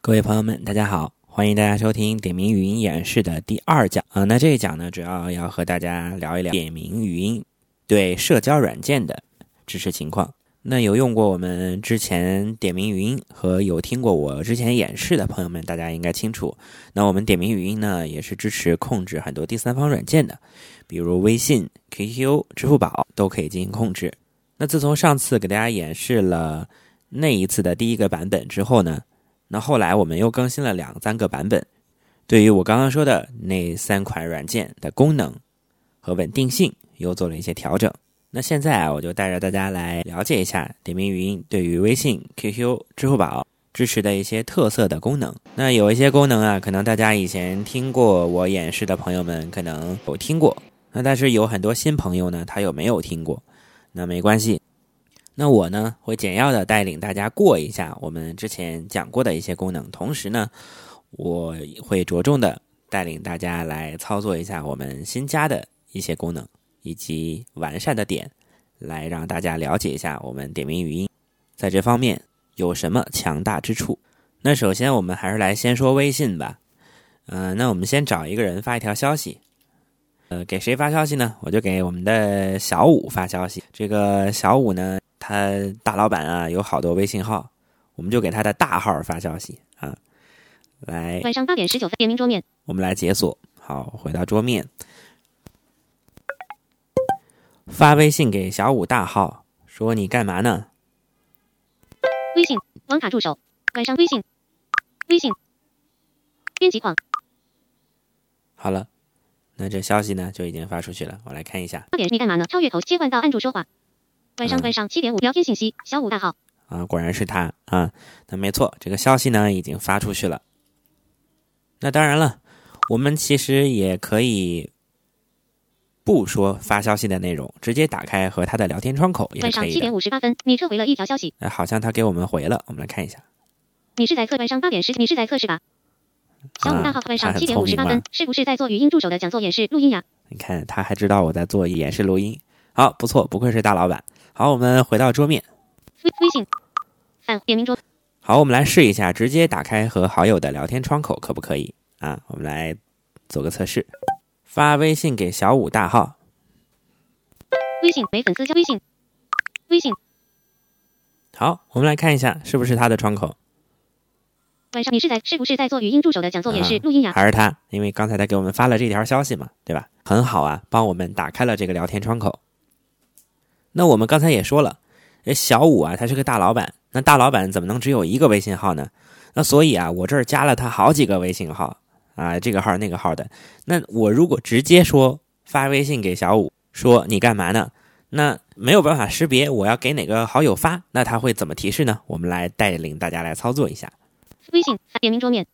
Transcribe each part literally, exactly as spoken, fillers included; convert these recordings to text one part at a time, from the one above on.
各位朋友们大家好，欢迎大家收听点名语音演示的第二讲啊、呃。那这一讲呢，主要要和大家聊一聊点名语音对社交软件的支持情况。那有用过我们之前点名语音和有听过我之前演示的朋友们，大家应该清楚。那我们点名语音呢，也是支持控制很多第三方软件的，比如微信、Q Q、支付宝都可以进行控制。那自从上次给大家演示了那一次的第一个版本之后呢，那后来我们又更新了两三个版本，对于我刚刚说的那三款软件的功能和稳定性又做了一些调整。那现在啊，我就带着大家来了解一下点名语音对于微信、Q Q、支付宝支持的一些特色的功能。那有一些功能啊，可能大家以前听过我演示的朋友们可能有听过，那但是有很多新朋友呢，他有没有听过，那没关系。那我呢，会简要的带领大家过一下我们之前讲过的一些功能，同时呢，我会着重的带领大家来操作一下我们新加的一些功能以及完善的点，来让大家了解一下我们点名语音在这方面有什么强大之处。那首先我们还是来先说微信吧。呃，那我们先找一个人发一条消息。呃，给谁发消息呢？我就给我们的小五发消息。这个小五呢，他大老板啊有好多微信号，我们就给他的大号发消息啊。来， 晚上八点十九分，点名桌面。 我们来解锁。好，回到桌面，发微信给小五大号，说你干嘛呢？ 微信网卡助手，晚上微信，微信编辑框。 好了。那这消息呢就已经发出去了，我来看一下。 八点你干嘛呢？超越头切换到按住说话。晚上、嗯、晚上七点五聊天信息，小五大号。 啊，果然是他啊。那没错，这个消息呢已经发出去了。那当然了，我们其实也可以不说发消息的内容，直接打开和他的聊天窗口也是可以的。 晚上七点五十八分，你撤回了一条消息。 哎，好像他给我们回了，我们来看一下。 你是在测晚上八点十，你是在测试吧？小五大号，晚上七点五十八分， 啊、 是不是在做语音助手的讲座演示录音呀？ 你看，他还知道我在做演示录音，好，不错，不愧是大老板。好，我们回到桌面， 微微信，按点名桌。 好，我们来试一下，直接打开和好友的聊天窗口可不可以啊？我们来做个测试，发微信给小五大号。 微信没粉丝加微信，微信。 好，我们来看一下是不是他的窗口。 晚上你是在是不是在做语音助手的讲座演示录音呀？ 还是他，因为刚才他给我们发了这条消息嘛，对吧？很好啊，帮我们打开了这个聊天窗口。那我们刚才也说了，这小五啊，他是个大老板，那大老板怎么能只有一个微信号呢？那所以啊，我这儿加了他好几个微信号啊，这个号那个号的。那我如果直接说发微信给小五，说你干嘛呢？那没有办法识别我要给哪个好友发，那他会怎么提示呢？我们来带领大家来操作一下。 微信点名桌面，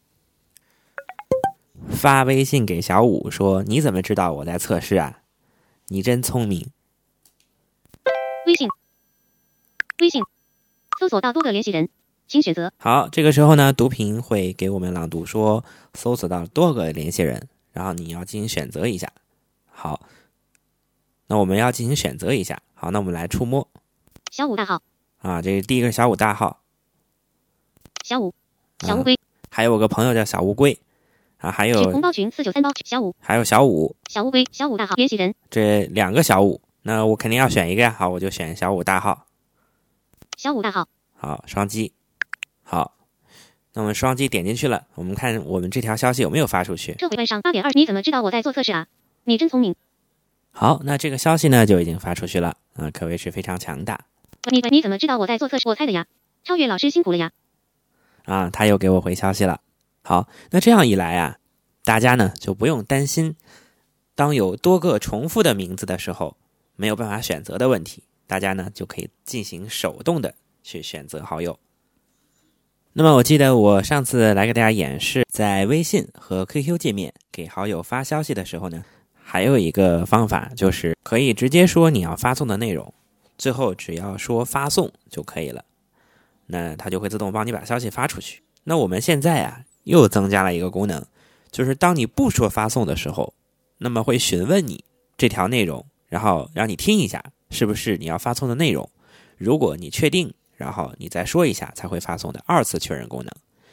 发微信给小五说你怎么知道我在测试啊？你真聪明。 微信微信搜索到多个联系人，请选择。 好，这个时候呢，读屏会给我们朗读说搜索到多个联系人，然后你要进行选择一下。好，那我们要进行选择一下。好，那我们来触摸小五大号啊，这是第一个小五大号， 小五小乌龟、 啊，还有个朋友叫小乌龟啊，还有红包群四九三包小五， 还有小五小乌龟小五大号联系人， 这两个小五，那我肯定要选一个呀。好，我就选小五大号。 小五大号， 好，双击。好，那我们双击点进去了，我们看我们这条消息有没有发出去。 撤回晚上八点二，你怎么知道我在做测试啊？你真聪明。 好，那这个消息呢就已经发出去了啊，可谓是非常强大。 你你怎么知道我在做测试？我猜的呀。超越老师辛苦了呀。 啊，他又给我回消息了。好，那这样一来啊，大家呢就不用担心当有多个重复的名字的时候没有办法选择的问题，大家呢就可以进行手动的去选择好友。那么我记得我上次来给大家演示，在微信和 Q Q 界面给好友发消息的时候呢，还有一个方法就是可以直接说你要发送的内容，最后只要说发送就可以了。那它就会自动帮你把消息发出去。那我们现在啊又增加了一个功能，就是当你不说发送的时候，那么会询问你这条内容，然后让你听一下是不是你要发送的内容。如果你确定，然后你再说一下才会发送的二次确认功能。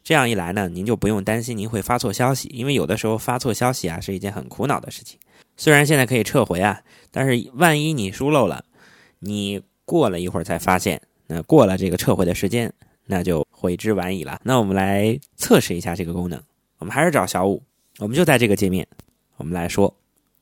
这样一来呢，您就不用担心您会发错消息，因为有的时候发错消息啊是一件很苦恼的事情。虽然现在可以撤回啊，但是万一你疏漏了，你过了一会儿才发现，那过了这个撤回的时间，那就悔之晚矣了。那我们来测试一下这个功能，我们还是找小五，我们就在这个界面，我们来说，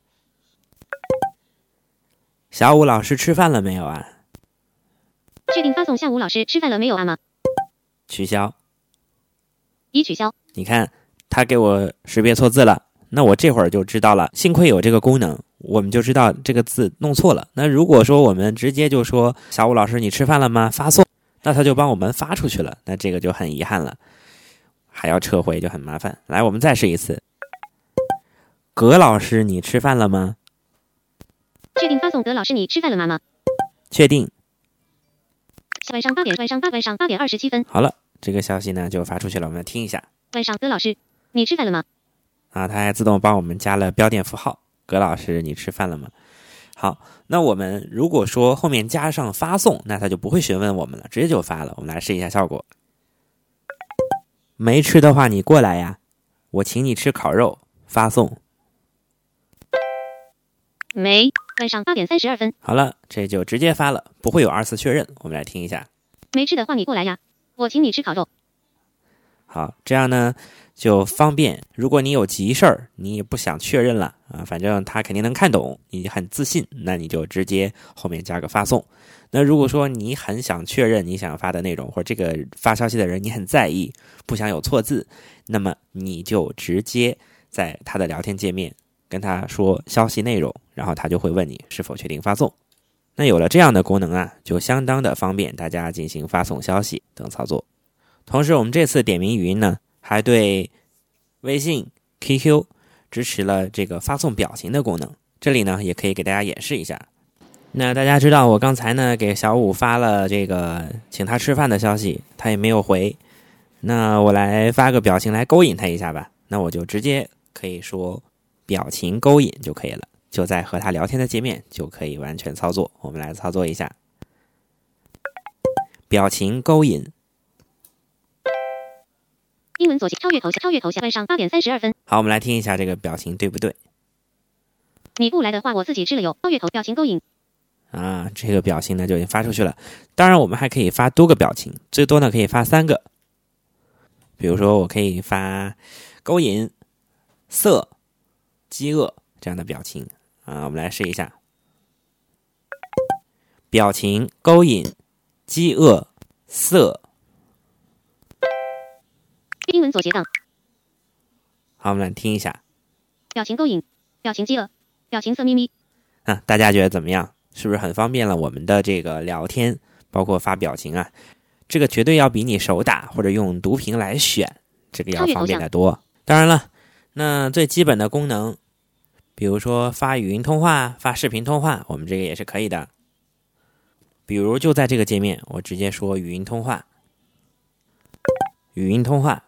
小五老师吃饭了没有啊？ 确定发送下午老师吃饭了没有啊吗？ 取消。 已取消。 你看，他给我识别错字了，那我这会儿就知道了，幸亏有这个功能，我们就知道这个字弄错了。那如果说我们直接就说小武老师你吃饭了吗？发送，那他就帮我们发出去了，那这个就很遗憾了，还要撤回就很麻烦。来，我们再试一次。葛老师你吃饭了吗？ 确定发送葛老师你吃饭了吗吗？ 确定。 晚上八点，晚上八晚上八点二十七分。 好了，这个消息呢就发出去了，我们来听一下。 晚上葛老师你吃饭了吗？ 啊，它还自动帮我们加了标点符号。葛老师你吃饭了吗？好，那我们如果说后面加上发送，那它就不会询问我们了，直接就发了。我们来试一下效果。没吃的话你过来呀，我请你吃烤肉，发送。 没，晚上八点三十二分。 好了，这就直接发了，不会有二次确认。我们来听一下。 没吃的话你过来呀，我请你吃烤肉。 好，这样呢就方便，如果你有急事儿，你也不想确认了啊，反正他肯定能看懂，你很自信，那你就直接后面加个发送。那如果说你很想确认你想发的内容，或者这个发消息的人你很在意，不想有错字，那么你就直接在他的聊天界面跟他说消息内容，然后他就会问你是否确定发送。那有了这样的功能啊，就相当的方便大家进行发送消息等操作。同时我们这次点名语音呢，还对微信 Q Q 支持了这个发送表情的功能，这里呢也可以给大家演示一下。那大家知道我刚才呢给小五发了这个请他吃饭的消息，他也没有回，那我来发个表情来勾引他一下吧。那我就直接可以说表情勾引就可以了，就在和他聊天的界面就可以完全操作。我们来操作一下表情勾引。 英文左键超越头像，超越头像。晚上八点三十二分。 好，我们来听一下这个表情对不对？ 你不来的话，我自己吃了哟。超越头表情勾引。 啊，这个表情呢就已经发出去了。当然，我们还可以发多个表情，最多呢可以发三个。比如说，我可以发勾引、色、饥饿这样的表情啊。我们来试一下，表情勾引、饥饿、色。 英文左斜杠。 好，我们来听一下。 表情勾引，表情饥饿，表情色眯眯。 啊，大家觉得怎么样？是不是很方便了我们的这个聊天，包括发表情啊？这个绝对要比你手打或者用读屏来选，这个要方便得多。当然了，那最基本的功能，比如说发语音通话、发视频通话，我们这个也是可以的。比如就在这个界面，我直接说语音通话，语音通话。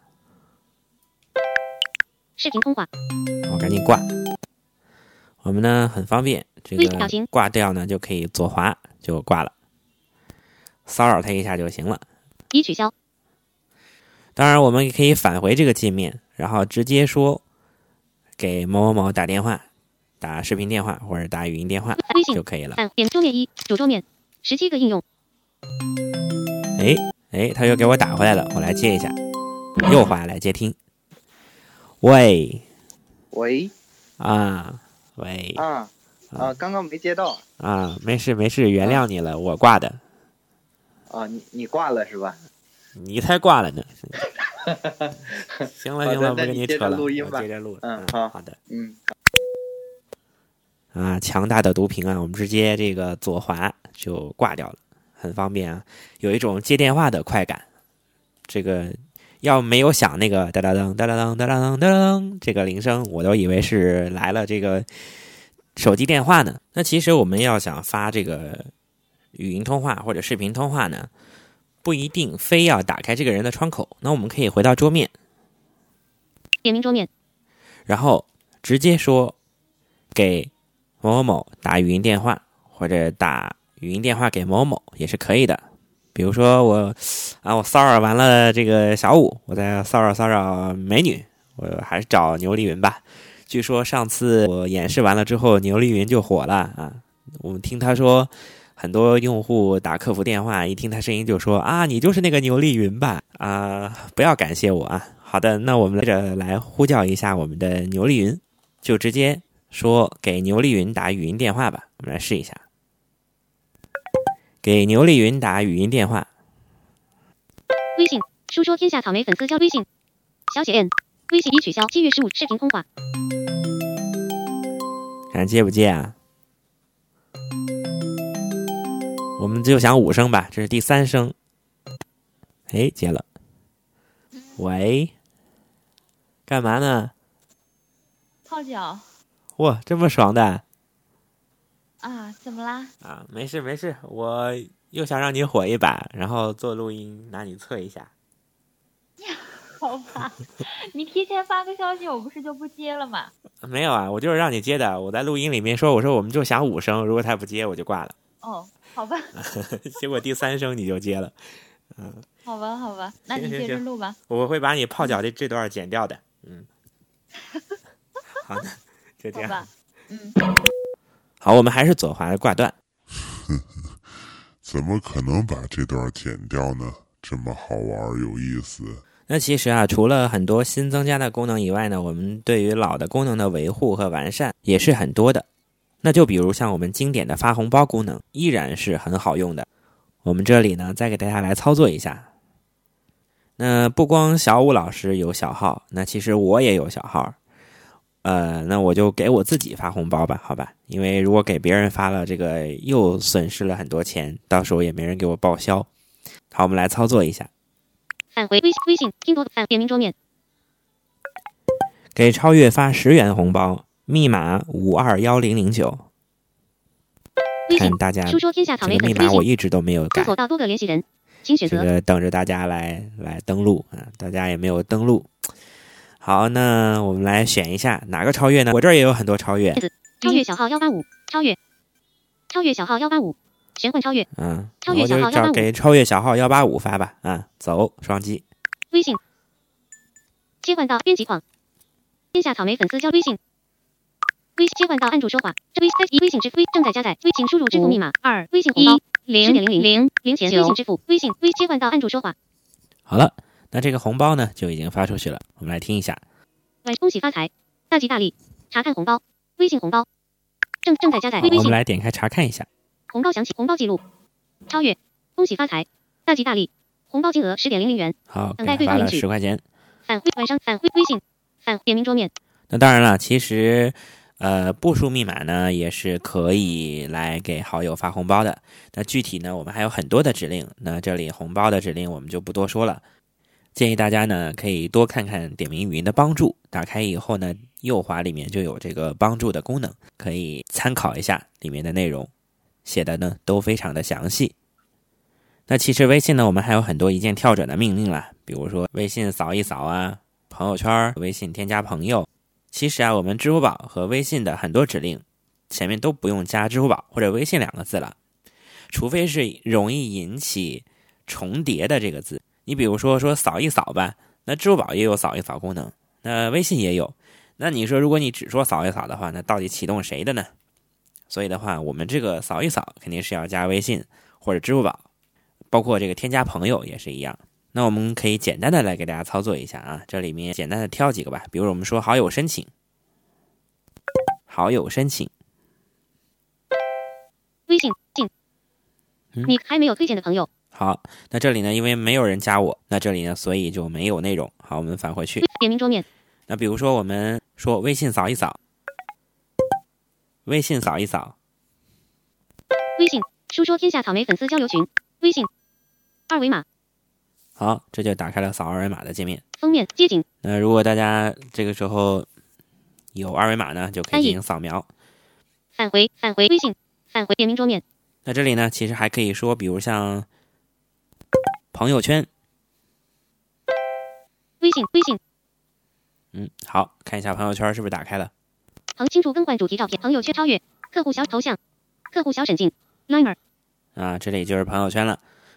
视频通话， 我赶紧挂。我们呢很方便，这个挂掉呢就可以左滑就挂了，骚扰他一下就行了。 已取消。 当然，我们也可以返回这个界面，然后直接说给某某某打电话，打视频电话或者打语音电话就可以了。 点桌面一，主桌面，十七个应用。 哎哎，他又给我打回来了，我来接一下，右滑来接听。喂， 喂， 啊，喂， 啊啊，刚刚没接到啊，没事没事，原谅你了，啊、我挂的。 啊，你你挂了是吧？ 你才挂了呢。行了行了，不跟你扯了， 录音吧， 我接着录。 嗯， 嗯好好的， 嗯。 啊，强大的读屏啊，我们直接这个左滑就挂掉了，很方便啊，有一种接电话的快感。这个。要没有响那个哒哒噔哒哒噔哒哒噔哒噔这个铃声，我都以为是来了这个手机电话呢。那其实我们要想发这个语音通话或者视频通话呢，不一定非要打开这个人的窗口。那我们可以回到桌面， 点名桌面， 然后直接说给某某某打语音电话，或者打语音电话给某某也是可以的。 比如说我啊，我骚扰完了这个小五，我再骚扰骚扰美女，我还是找牛丽云吧。据说上次我演示完了之后，牛丽云就火了啊！我们听他说，很多用户打客服电话，一听他声音就说啊，你就是那个牛丽云吧？啊，不要感谢我啊！好的，那我们接着来呼叫一下我们的牛丽云，就直接说给牛丽云打语音电话吧。我们来试一下，给牛丽云打语音电话。 微信书说天下草莓粉丝交微信小写 N， 微信已取消，七月十五视频通话。 看接不接啊？我们就响五声吧，这是第三声。哎，接了。喂，干嘛呢？ 泡脚。 哇，这么爽的啊？怎么啦？ 啊，没事没事，我又想让你火一把，然后做录音拿你测一下。 好吧，你提前发个消息，我不是就不接了吗？ 没有啊，我就是让你接的。我在录音里面说，我说我们就响五声，如果他不接，我就挂了。 哦，好吧。 结果第三声你就接了。嗯， 好吧好吧，那你接着录吧。 我会把你泡脚的这段剪掉的。嗯，好的，就这样。 好吧，嗯。 好，我们还是左滑的挂断。 怎么可能把这段剪掉呢？这么好玩有意思。 那其实啊，除了很多新增加的功能以外呢，我们对于老的功能的维护和完善也是很多的。那就比如像我们经典的发红包功能，依然是很好用的。我们这里呢，再给大家来操作一下。那不光小武老师有小号，那其实我也有小号。呃，那我就给我自己发红包吧，好吧？因为如果给别人发了，这个又损失了很多钱，到时候也没人给我报销。好，我们来操作一下。 返回微信，微信拼多多返点名桌面， 给超越发十元红包，密码五二一零零九。 微信看大家书说天下草莓粉这个密码我一直都没有改， 搜索到多个联系人，请选择。 这个等着大家来来登录啊，大家也没有登录。好，那我们来选一下哪个超越呢？我这儿也有很多超越。 超越小号幺八五，超越，超越小号幺八五，玄幻超越， 嗯， 超越小号我就找给超越小号幺八五发吧，啊，走，双击。 微信切换到编辑框，天下草莓粉丝交微信，微切换到按住说话，这微一微信支付正在加载，微请输入支付密码二，微信红包零点零零零零钱微信支付，微信微切换到按住说话。 好了，那这个红包呢就已经发出去了，我们来听一下。 晚恭喜发财，大吉大利，查看红包，微信红包正正在加载，微我信们来点开查看一下。 红包详细红包记录，超越，恭喜发财，大吉大利，红包金额十点零零元。 好， 等给他发了待对方领取十块钱。 返回晚上返回微信，返点名桌面。 那当然了，其实呃步数密码呢也是可以来给好友发红包的。那具体呢，我们还有很多的指令。那这里红包的指令我们就不多说了。建议大家呢可以多看看点名语音的帮助，打开以后呢，右滑里面就有这个帮助的功能，可以参考一下里面的内容，写的呢都非常的详细。那其实微信呢，我们还有很多一键跳转的命令啦，比如说微信扫一扫啊，朋友圈、微信添加朋友。其实啊，我们支付宝和微信的很多指令前面都不用加支付宝或者微信两个字了，除非是容易引起重叠的这个字。你比如说说扫一扫吧，那支付宝也有扫一扫功能，那微信也有。那你说如果你只说扫一扫的话，那到底启动谁的呢？所以的话，我们这个扫一扫肯定是要加微信或者支付宝，包括这个添加朋友也是一样。那我们可以简单的来给大家操作一下啊，这里面简单的挑几个吧，比如我们说好友申请，好友申请， 微信进，你还没有推荐的朋友。 好，那这里呢，因为没有人加我，那这里呢，所以就没有内容。好，我们返回去。 点名桌面。 那比如说我们说微信扫一扫，微信扫一扫， 微信书说天下草莓粉丝交流群，微信二维码。 好，这就打开了扫二维码的界面。 封面街景。 那如果大家这个时候有二维码呢，就可以进行扫描。 返回返回微信，返回点名桌面。 那这里呢，其实还可以说，比如像朋友圈， 微信微信。 嗯，好，看一下朋友圈是不是打开了？ 朋清楚更换主题照片，朋友圈超越，客户小头像，客户小沈静 ，Liner 啊，这里就是朋友圈了。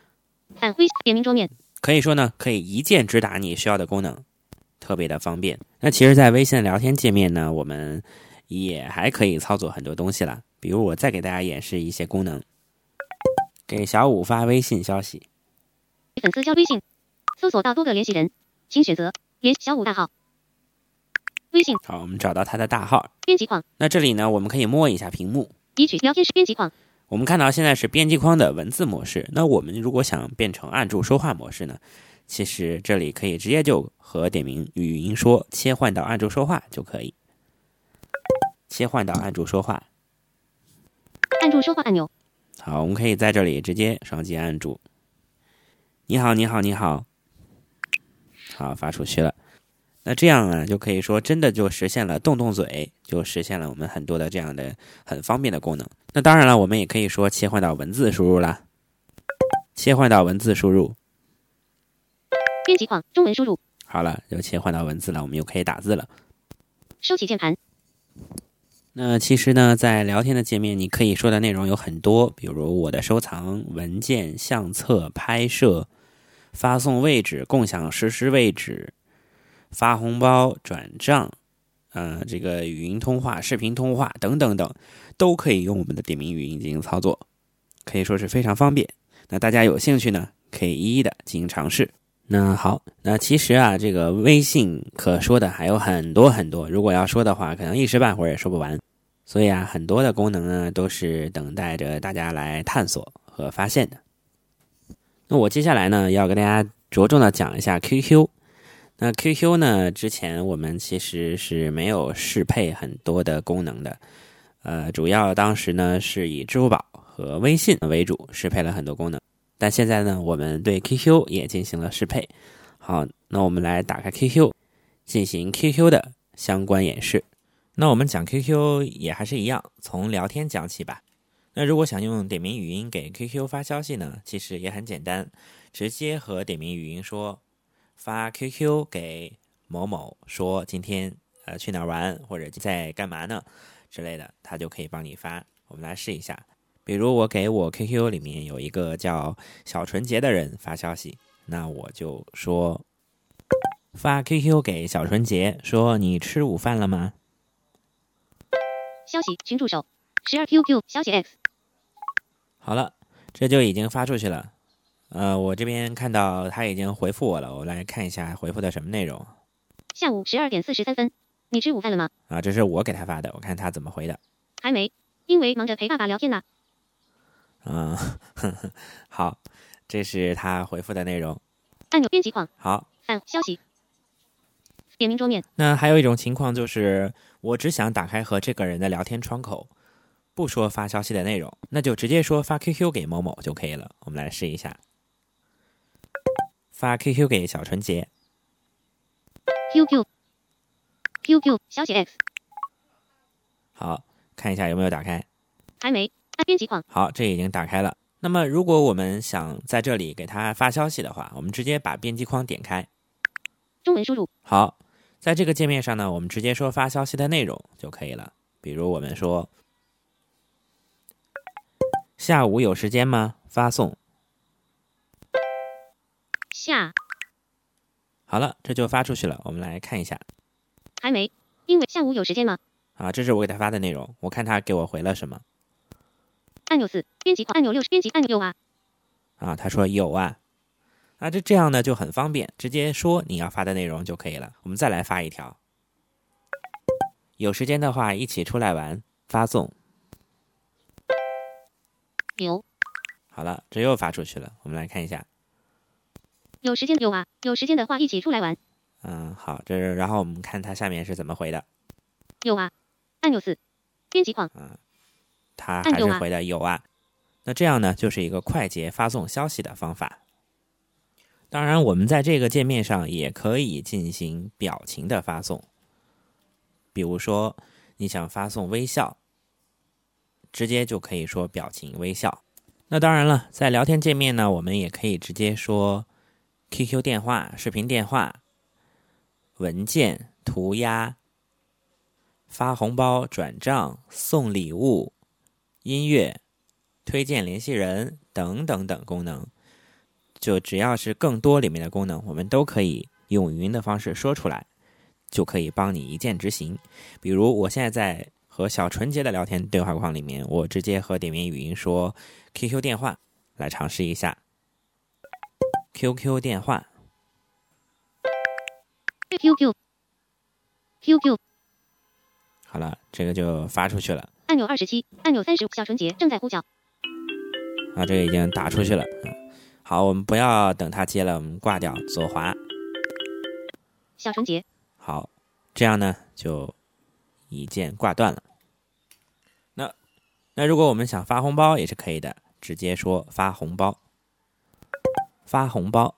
按微点名桌面， 可以说呢，可以一键直达你需要的功能，特别的方便。那其实在微信聊天界面呢，我们也还可以操作很多东西了，比如我再给大家演示一些功能。给小五发微信消息， 粉丝交微信，搜索到多个联系人，请选择联小五大号。微信。 好，我们找到他的大号。 编辑框。 那这里呢，我们可以摸一下屏幕， 移取聊天室编辑框。 我们看到现在是编辑框的文字模式。那我们如果想变成按住说话模式呢，其实这里可以直接就和点名语音说切换到按住说话就可以。切换到按住说话。 按住说话按钮。 好，我们可以在这里直接双击按住。你好，你好，你好。好，发出去了。那这样啊，就可以说真的就实现了动动嘴，就实现了我们很多的这样的很方便的功能。那当然了，我们也可以说切换到文字输入啦。切换到文字输入。 编辑框中文输入。 好了，就切换到文字了，我们又可以打字了。 收起键盘。 那其实呢，在聊天的界面，你可以说的内容有很多，比如我的收藏、文件、相册、拍摄、发送位置、共享实时位置、发红包、转账，呃，这个语音通话、视频通话等等等，都可以用我们的点名语音进行操作，可以说是非常方便。那大家有兴趣呢，可以一一的进行尝试。那好，那其实啊，这个微信可说的还有很多很多，如果要说的话，可能一时半会儿也说不完。所以啊，很多的功能呢，都是等待着大家来探索和发现的。那我接下来呢，要跟大家着重的讲一下 Q Q。那 Q Q 呢，之前我们其实是没有适配很多的功能的，呃，主要当时呢是以支付宝和微信为主，适配了很多功能。但现在呢，我们对 Q Q 也进行了适配。好，那我们来打开 Q Q， 进行 Q Q 的相关演示。那我们讲 Q Q 也还是一样，从聊天讲起吧。那如果想用点名语音给 Q Q 发消息呢，其实也很简单，直接和点名语音说发 Q Q 给某某说今天呃去哪儿玩，或者在干嘛呢之类的，他就可以帮你发。我们来试一下，比如我给我 Q Q 里面有一个叫小纯洁的人发消息，那我就说发 Q Q 给小纯洁说你吃午饭了吗？ 消息群助手十二 Q Q 小写 X。 好了，这就已经发出去了。呃，我这边看到他已经回复我了，我来看一下回复的什么内容。 下午十二点四十三分，你吃午饭了吗？ 啊，这是我给他发的，我看他怎么回的。 还没，因为忙着陪爸爸聊天呢。 嗯，呵呵，好，这是他回复的内容。 按钮编辑框。 好， 按消息。点名桌面。 那还有一种情况就是，我只想打开和这个人的聊天窗口，不说发消息的内容，那就直接说发 Q Q 给某某就可以了。我们来试一下，发 Q Q 给小纯洁。 Q Q Q Q 小写 X。 好，看一下有没有打开。 还没，按编辑框。 好，这已经打开了。那么如果我们想在这里给他发消息的话，我们直接把编辑框点开， 中文输入。 好，在这个界面上呢，我们直接说发消息的内容就可以了。比如我们说下午有时间吗？发送下。 好了，这就发出去了。我们来看一下。 还没，因为下午有时间吗？ 啊，这是我给他发的内容，我看他给我回了什么。 按钮四，编辑框按钮六，编辑按钮有啊。 啊，他说有啊。啊，这这样呢就很方便，直接说你要发的内容就可以了。我们再来发一条，有时间的话一起出来玩，发送。 有。 好了，这又发出去了。我们来看一下。 有时间有啊，有时间的话一起出来玩。 嗯，好，这是然后我们看他下面是怎么回的。 有啊，按钮四，编辑框。 嗯，他还是回的有啊。那这样呢，就是一个快捷发送消息的方法。当然，我们在这个界面上也可以进行表情的发送。比如说，你想发送微笑，直接就可以说表情微笑。那当然了，在聊天界面呢，我们也可以直接说 Q Q 电话、视频电话、文件、涂鸦、发红包、转账、送礼物、音乐、推荐联系人等等等功能。 就只要是更多里面的功能，我们都可以用语音的方式说出来，就可以帮你一键执行。比如我现在在和小纯洁的聊天对话框里面，我直接和点名语音说 Q Q 电话，来尝试一下。 Q Q 电话 Q Q Q Q 好了，这个就发出去了。 按钮二十七，按钮三十五，小纯洁正在呼叫。 啊，这个已经打出去了。嗯，好，我们不要等它接了，我们挂掉，左滑。 小纯洁。 好，这样呢就一键挂断了。那那如果我们想发红包也是可以的，直接说发红包，发红包。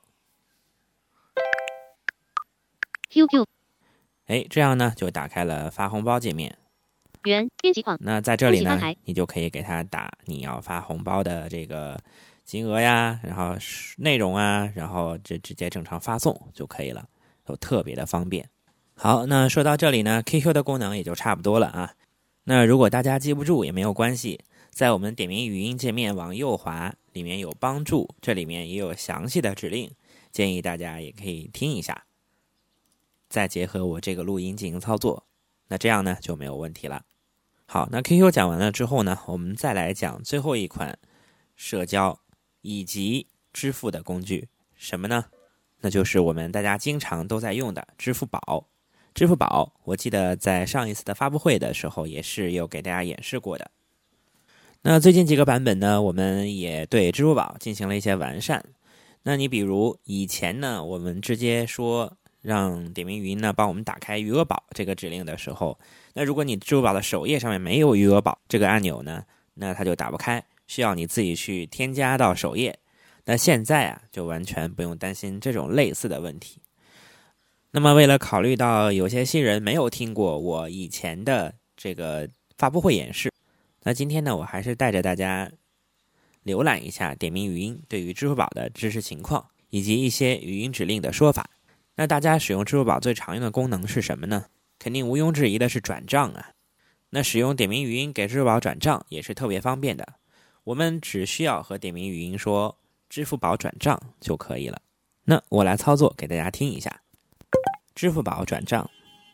Q Q 哎，这样呢就打开了发红包界面。 原编辑框。 那在这里呢恭喜发财， 你就可以给他打你要发红包的这个金额呀，然后内容啊，然后这直接正常发送就可以了，都特别的方便。好，那说到这里呢 Q Q 的功能也就差不多了啊。那如果大家记不住也没有关系，在我们点名语音界面往右滑，里面有帮助，这里面也有详细的指令，建议大家也可以听一下，再结合我这个录音进行操作，那这样呢就没有问题了。好，那 Q Q 讲完了之后呢，我们再来讲最后一款社交以及支付的工具，什么呢？那就是我们大家经常都在用的支付宝。支付宝我记得在上一次的发布会的时候也是有给大家演示过的。那最近几个版本呢，我们也对支付宝进行了一些完善。那你比如以前呢，我们直接说让点名语音呢帮我们打开余额宝这个指令的时候，那如果你支付宝的首页上面没有余额宝这个按钮呢，那它就打不开，需要你自己去添加到首页。那现在啊，就完全不用担心这种类似的问题。那么为了考虑到有些新人没有听过我以前的这个发布会演示，那今天呢，我还是带着大家浏览一下点名语音对于支付宝的支持情况，以及一些语音指令的说法。那大家使用支付宝最常用的功能是什么呢？肯定毋庸置疑的是转账啊。那使用点名语音给支付宝转账也是特别方便的，我们只需要和点名语音说支付宝转账就可以了。那我来操作给大家听一下。支付宝转账，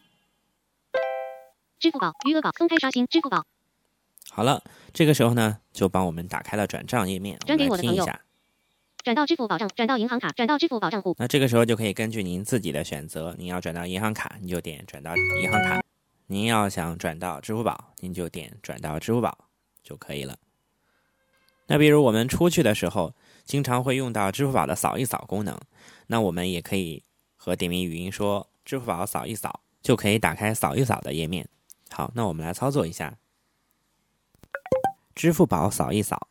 支付宝余额宝松开刷新支付宝。 好了，这个时候呢，就帮我们打开了转账页面， 转给我的朋友我们来听一下。 转到支付宝账，转到银行卡，转到支付宝账户。 那这个时候就可以根据您自己的选择，您要转到银行卡，你就点转到银行卡；您要想转到支付宝，您就点转到支付宝就可以了。那比如我们出去的时候，经常会用到支付宝的扫一扫功能，那我们也可以和点名语音说支付宝扫一扫，就可以打开扫一扫的页面。好，那我们来操作一下。支付宝扫一扫，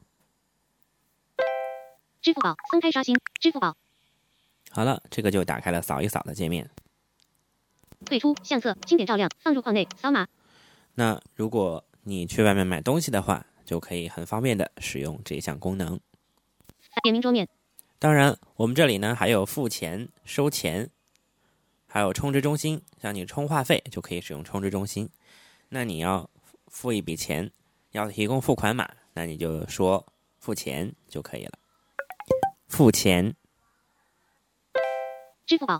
支付宝松开刷新支付宝。 好了，这个就打开了扫一扫的界面。 退出相册，轻点照亮，放入框内，扫码。 那如果你去外面买东西的话，就可以很方便的使用这项功能。 点名桌面。 当然，我们这里呢还有付钱、收钱，还有充值中心。像你充话费就可以使用充值中心。那你要付一笔钱，要提供付款码，那你就说付钱就可以了。付钱。 支付宝。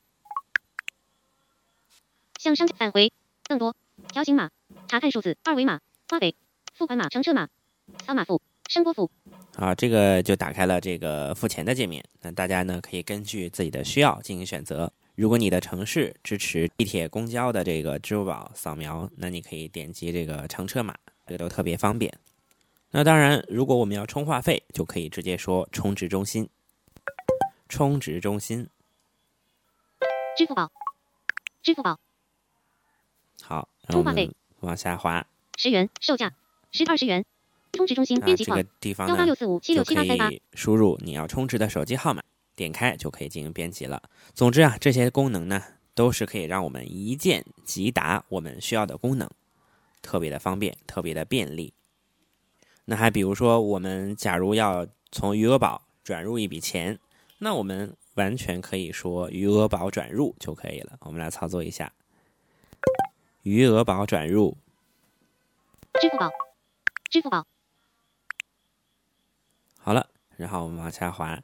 向商返回，更多，条形码，查看数字，二维码，花呗，付款码，乘车码，扫码付，声波付。 好，这个就打开了这个付钱的界面。那大家呢可以根据自己的需要进行选择。如果你的城市支持地铁、公交的这个支付宝扫描，那你可以点击这个乘车码，这个都特别方便。那当然，如果我们要充话费，就可以直接说充值中心。充值中心。 支付宝。支付宝。 好，然后我们往下滑。 十元售价，十二十元。充值中心编辑框， 啊、这个地方呢， 幺八六四五七六七八三八， 输入你要充值的手机号码，点开就可以进行编辑了。总之啊，这些功能呢，都是可以让我们一键即达我们需要的功能，特别的方便，特别的便利。那还比如说，我们假如要从余额宝转入一笔钱，那我们完全可以说余额宝转入就可以了。我们来操作一下，余额宝转入， 支付宝，支付宝。 好了，然后我们往下滑。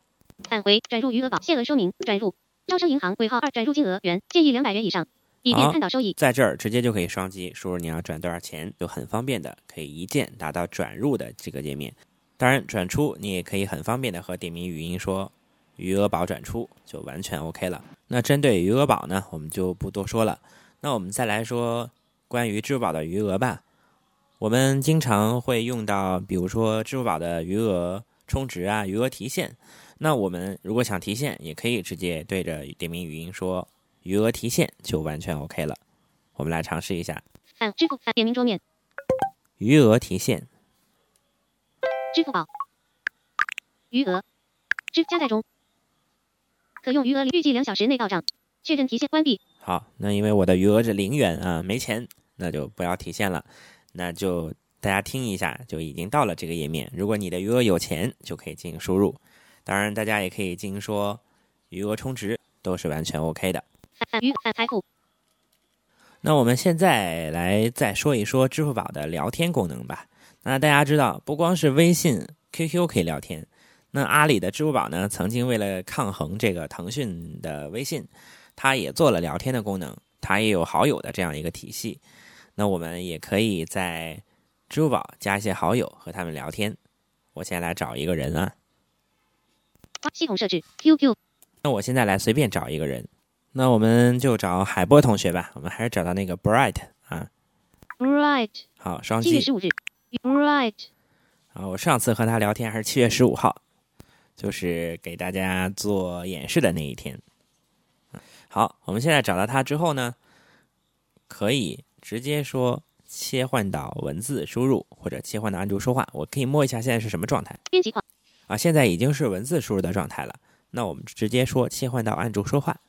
返回转入余额宝谢额说明转入招商银行尾号二转入金额元建议两百元以上，以便看到收益。 在这儿直接就可以双击输入你要转多少钱，就很方便的可以一键达到转入的这个界面。当然转出你也可以很方便的和点名语音说余额宝转出，就完全 OK 了。那针对余额宝呢，我们就不多说了。那我们再来说关于支付宝的余额吧。我们经常会用到比如说支付宝的余额充值啊，余额提现。那我们如果想提现，也可以直接对着点名语音说余额提现，就完全 OK 了。我们来尝试一下。 返支付返点名桌面余额提现， 支付宝余额支加载中，可用余额预计两小时内到账，确认提现关闭。 好，那因为我的余额是零元啊，没钱，那就不要提现了。那就大家听一下，就已经到了这个页面。如果你的余额有钱，就可以进行输入。当然，大家也可以进行说余额充值，都是完全 OK 的。 返余返财富。 那我们现在来再说一说支付宝的聊天功能吧。那大家知道，不光是微信、Q Q 可以聊天，那阿里的支付宝呢，曾经为了抗衡这个腾讯的微信，它也做了聊天的功能，它也有好友的这样一个体系。那我们也可以在支付宝加一些好友和他们聊天。我先来找一个人啊， 系统设置 Q Q。 那我现在来随便找一个人，那我们就找海波同学吧。我们还是找到那个 Bright 啊 ，Bright。 好，双击。七月击。 十五日 ，Bright。 啊，我上次和他聊天还是七月十五号，就是给大家做演示的那一天。好，我们现在找到他之后呢，可以直接说切换到文字输入，或者切换到按住说话。我可以摸一下现在是什么状态。 编辑框啊，现在已经是文字输入的状态了。那我们直接说切换到按住说话，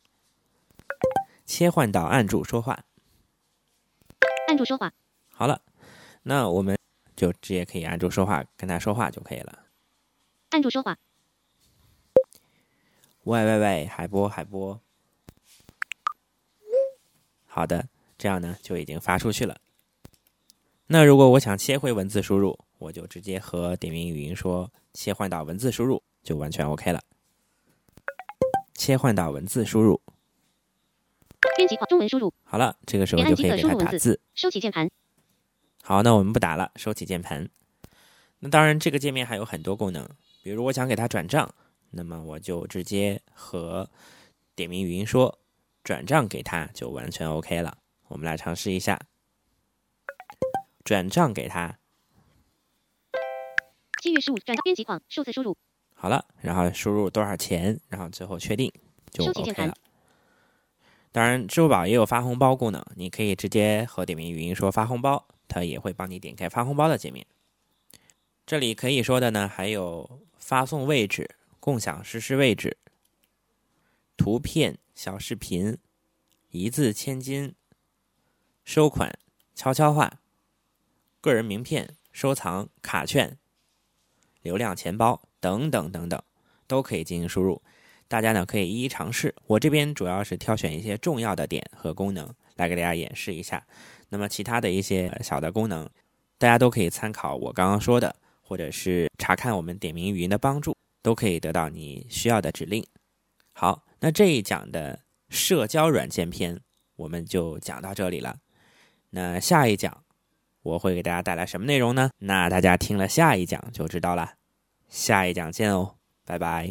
切换到按住说话， 按住说话。 好了，那我们就直接可以按住说话跟他说话就可以了。 按住说话。 喂喂喂，海波海波。好的，这样呢就已经发出去了。那如果我想切回文字输入，我就直接和点名语音说切换到文字输入，就完全 OK 了。切换到文字输入， 编辑框中文输入。 好了，这个时候就可以给它打字。 收起键盘。 好，那我们不打了，收起键盘。那当然，这个界面还有很多功能，比如我想给它转账，那么我就直接和点名语音说转账给他，就完全 OK 了。我们来尝试一下，转账给他。 七月十五转到编辑框数字输入。 好了，然后输入多少钱，然后最后确定，就 OK 了。当然，支付宝也有发红包功能，你可以直接和点名语音说发红包，它也会帮你点开发红包的界面。这里可以说的呢，还有发送位置、共享实时位置、图片、小视频、一字千金、收款、悄悄话、个人名片、收藏、卡券、流量钱包等等等等，都可以进行输入。大家呢可以一一尝试。我这边主要是挑选一些重要的点和功能来给大家演示一下。那么其他的一些小的功能，大家都可以参考我刚刚说的，或者是查看我们点名语音的帮助，都可以得到你需要的指令。好，那这一讲的社交软件篇我们就讲到这里了。那下一讲我会给大家带来什么内容呢？那大家听了下一讲就知道了。下一讲见哦，拜拜。